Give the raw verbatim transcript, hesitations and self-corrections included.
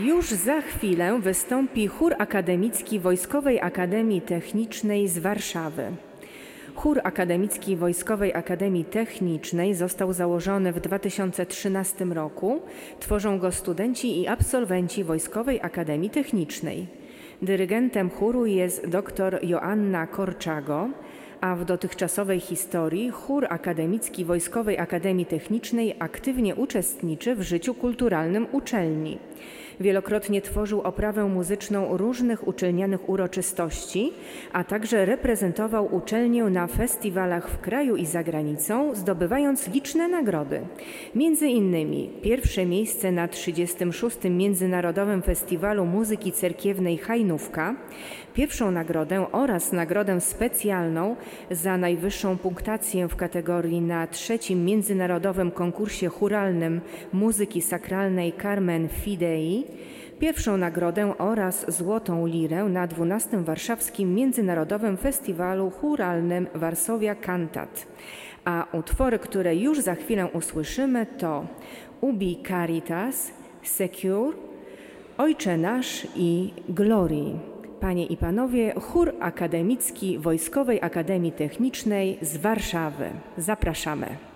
Już za chwilę wystąpi chór akademicki Wojskowej Akademii Technicznej z Warszawy. Chór akademicki Wojskowej Akademii Technicznej został założony w dwa tysiące trzynastym roku. Tworzą go studenci i absolwenci Wojskowej Akademii Technicznej. Dyrygentem chóru jest dr Joanna Korczago, a w dotychczasowej historii chór akademicki Wojskowej Akademii Technicznej aktywnie uczestniczy w życiu kulturalnym uczelni. Wielokrotnie tworzył oprawę muzyczną różnych uczelnianych uroczystości, a także reprezentował uczelnię na festiwalach w kraju i za granicą, zdobywając liczne nagrody. Między innymi pierwsze miejsce na trzydziestym szóstym Międzynarodowym Festiwalu Muzyki Cerkiewnej Hajnówka, pierwszą nagrodę oraz nagrodę specjalną za najwyższą punktację w kategorii na trzecim Międzynarodowym Konkursie Chóralnym Muzyki Sakralnej Carmen Fidei, pierwszą nagrodę oraz złotą lirę na dwunastym Warszawskim Międzynarodowym Festiwalu Chóralnym Varsovia Cantat. A utwory, które już za chwilę usłyszymy, to Ubi Caritas, Secure, Ojcze Nasz i Glorii. Panie i Panowie, chór akademicki Wojskowej Akademii Technicznej z Warszawy. Zapraszamy.